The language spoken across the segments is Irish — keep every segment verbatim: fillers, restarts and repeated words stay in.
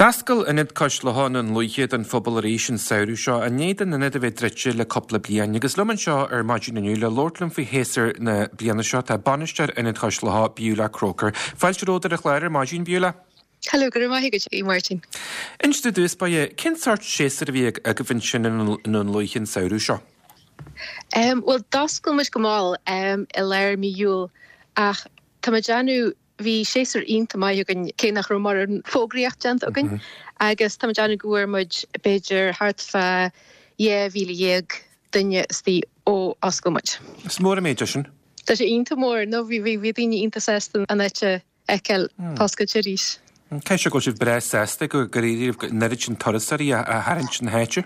Dascail inid coisleán an luichead an phobaléis an saoú seo a néan inid a bheith dreite le coppla blian, agus luman seo ar maidin aniu le Lordlam fao héasar na bliana seo tá banisteir inid coisleá Beulah Croker. Fáilte ródar a chléir maidin Beulah? Hello, good morning, Martin. Insta dús ba é, cin sort séasar bhí a go bhain sin in an luichin saoú seo? Um, well, Dascail mis gomáil um, i léir mi dúil ach tá deanú hí séasar ionta mai agan cé nach raibh mar an fógraíocht deanta agan agus tá deanú gúir muid beidir hartfa é bhíle dhéag duine istí ó Oscail muid. Is mór a méid sin? Tá sé ionta mór, nó bhí bhí daoine ionta sestan an éite eiceil Pasca Tirís. Cé se go sibh bre sesta go goíh neirid sin torasarí a haint sin héite?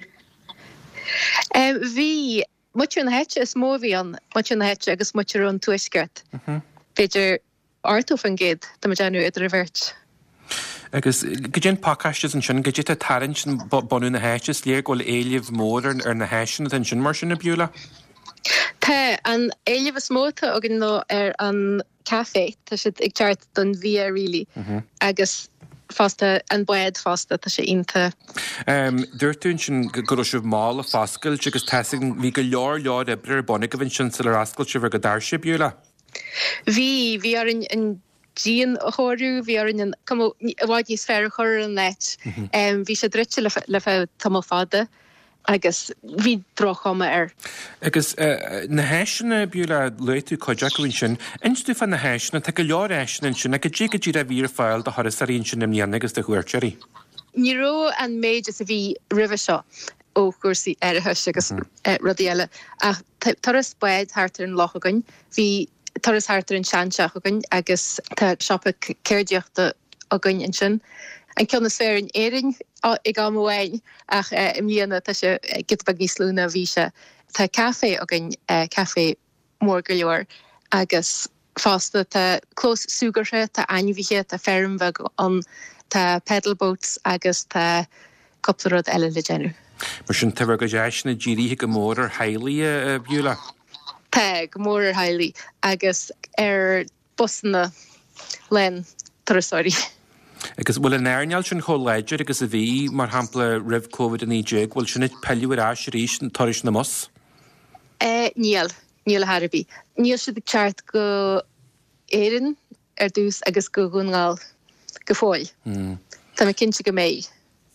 Bhí muir an héite is mó bhí an muir an héite agus muir an tuisceart. Beidir artó fan géad tá deanú idir a bhirt. Agus go dtí pácaiste an sin go dtí a tarint sin bonú na héites léir ghfuil éileh mór ar na héisina an sin mar sin na Beulah? Tá an éileh is móta a gin nó ar an café tá si ag teart don bhí rilí agus fasta an buad fasta tá sé ionta. Dúirtún sin go sibh mála fascail agus teing bhí go leor leor ibre bonnig go bhain sin sa rascail si bhar go dar sé Beulah? Bhí bhí ar an díon a chóirú, bhí ar an bháid níos fearr chur an net. Bhí sé drite le feh tam fada agus bhí drochama ar. Agus na héisina Beulah leitú coideach go bhain sin, instú fan na héisina tá go leor héisina sin a go dtí go dtí a bhí fáil de thorasaíonn sin na mníana agus de chuirteirí. Ní ró an méid is a bhí ribh seo ó cuasaí airithe agus rudí eile ach taras buid hartar an lochagan, bhí taras hartar an seanseach agan agus tá siopa céirdeochta agan in sin. An ceanna sfér an éirin ag am bhhain ach im líana tá sé gitbag níos lúna bhí se. Tá café agan café mór go leor agus fásta tá clós súgarthe tá ainmhíthe tá fermheh an tá pedalboats agus tá coplarad eile le déanú. Mar sin tá go deisna ddírithe go mór ar Hailí a Beulah? Tá go mór ar Hailí agus ar busanna len tarasóirí. Agus bhfuil an airneall sin choléidir agus a bhí mar hampla ribh COVID in éideag, bhfuil sinna peiliúir ás ríis an toris na mos? Níl, níl a Harbí. Níl si teart go éirin ar dús agus go gúngáil go fáil. Tá me cinnte go méid.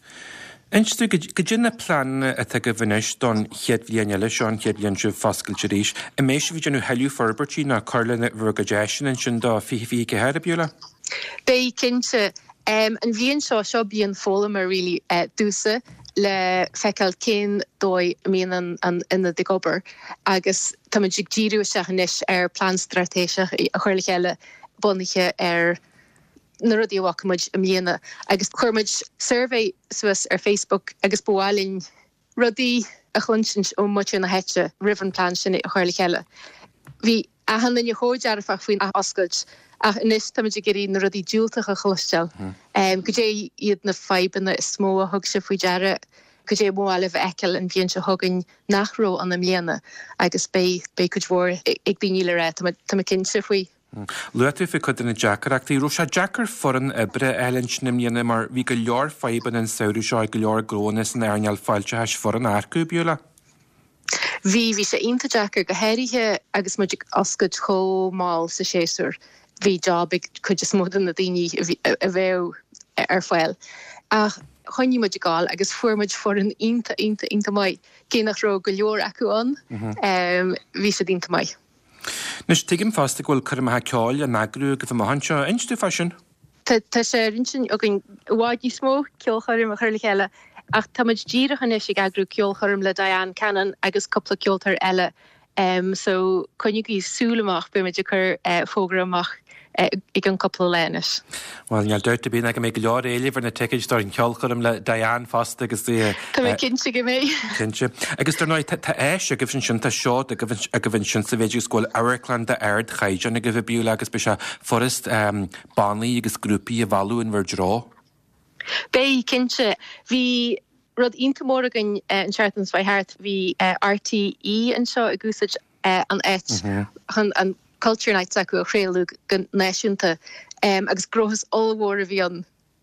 Instú go dtí na plan a go bhanis don chead bhíon eile seán chead bhíon si fascail ríis, a mééis bhí genú heú forbertí na Carlin bhar go deisian an sin dá fi fi go head a Beulah? Bé cinnte an bhíon seo seo bíon fóla mar rilí dúsa le feiceil cén dói míon an ina de gobar agus tá man si díú seachanis ar plán stratéiseach a chuirla eile bunaiche ar na rudí bhacamuid am líana agus chuirmuid survey Swiss ar Facebook agus bháilinn rudí a chlunsint ó muid na heite rivan plán sin a chuirla eile. Bhí ahan in chóidear a faoin a oscailt ach inis táid gurí na rudí dúilteach a chluisteil. Go dé iad na feibanna is smó a thug se faoi deara go dé mháileh eiceil an bhíonn se thugann nachró an am líana agus bé bé chud mhór ag daoine ré tá cin se faoi. Luatú fi chud na Jackar ach tí ro se Jackar foran ibre eilint na mníana mar bhí go leor feiban an saoú seo go leor grónas an airneall fáilte heis for an aircú Beulah? Bhí bhí sé ionta Jackar go héirithe agus muid oscaid chomáil sa séasúr. Bhí job ag chuid is módan na daoine a bheith ar fáil. Ach chuinní muid gáil agus fuairmuid for an ionta ionta ionta mai cé nach ró go leor acu an bhí sé ionta mai. Nus tuigim fásta ghfuil chuirmathe ceáil a nagrú go bh mahanseo instú fashion? Tá sé rinsin agin bháidí smó ceolchairm a chuirla eile ach táid díirichan is ag agrú ceolchairm le Diane Cannon agus coppla ceoltar eile. Um, so chuinnig í súlamach be meidir chur uh, fógramach uh, ag an coppla lénis. Well, neall dúirt a bíon ag mé go leor éileh na teiciid dar an ceolchairm le Diane fásta agus dí... Tá mé cinnte go mé. Cinnte. Agus tar náid tá éis a gibhann sin tá seo a go bhain sin sa bhéidir scóil Airclan de aird chaidean a go bh Beulah agus be se forest banlaí agus grúpií a bhú in bhar drá. Bé cinnte hí rud ionta mór agan an seaartans bhaid hart hí R T E an seo a gúsaid an éit an Culture Night acu a chréalú gan náisiúnta agus grothas allhór a bhí an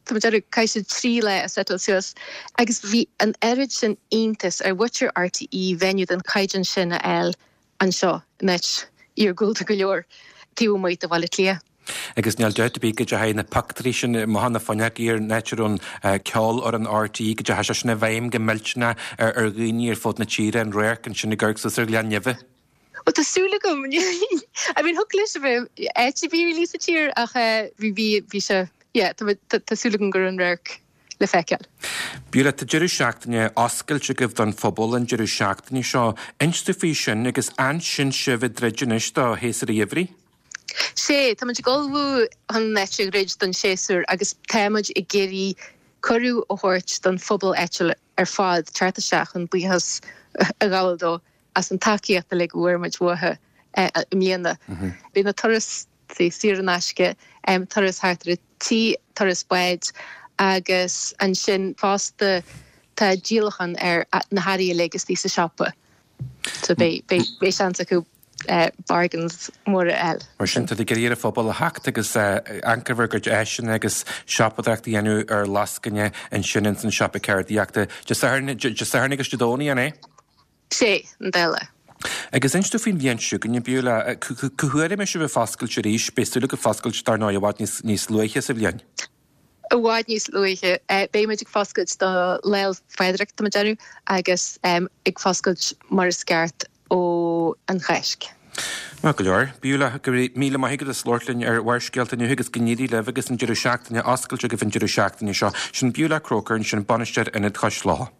Tá dear caiise trí le a settle sios agus bhí an erid sin intas ar bhuiir R T E venue den caiidan sin a eil an seo net ar gúilta go leor tíú muid a bhile lia. Agus neall deut bí go de na pactrí sin mohanana fanneach ar netarún ceáil ar an R T E go de he sinna bhéim go milltena ar ar gghine ar fót na tíre an réir an sinna ggurgus ar lean nefeh. Well, tásúla gom. I mean, thug leis a bheith éit bhí lísa tír ach bhí bhí bhí se, yeah, tásúla gom gur an réir le feiceal. Bíra tá deireadh seachtaine oscailte go bh don phobal an deireadh seachtaine seo instú faoi sin agus an sin sibh dreideanais dá héasar a dhéhrí? sé, tá muid golbhú an neite réid don séúr agus téimeid i géirí choú ó thuirt don phobal éitiil ar fád teirta seach an buchas a gáildó as an takeíochta le bhuair muid bhthe im léana. Bhí na turas siar an eisce turas hátar tí turas buid agus an sin fásta tá díalachan ar na haí legus tí sa seapa. So bé seanta acu bargains mór eil. Mar sin tá géir a phobal a hacht agus ancarhar go éisisin agus seapaachta dhéanú ar lascanne an sin an seapa ceirdaíachta. Dearnig agus dodóí an é? sé an déile. Agus instú fin bhíonn gan bíúla chuhuiir me se bh fascailte ríis, béúla go fascailte tar ná bhhaid níos luiche sa bhíonn. A bháid níos luiche, béimiid ag fascailt do leil féidirach do dearú agus ag fascailt mar sceart ó an cheisc. Má go leor, bíúla gur míle maigad a slortlinn ar bhaircealta nu agus gníí le agus an deireadh seachtaine oscailte go bhíonn deireadh seachtaine seo sin bíúla crochar sin banisteir ina chaisláth.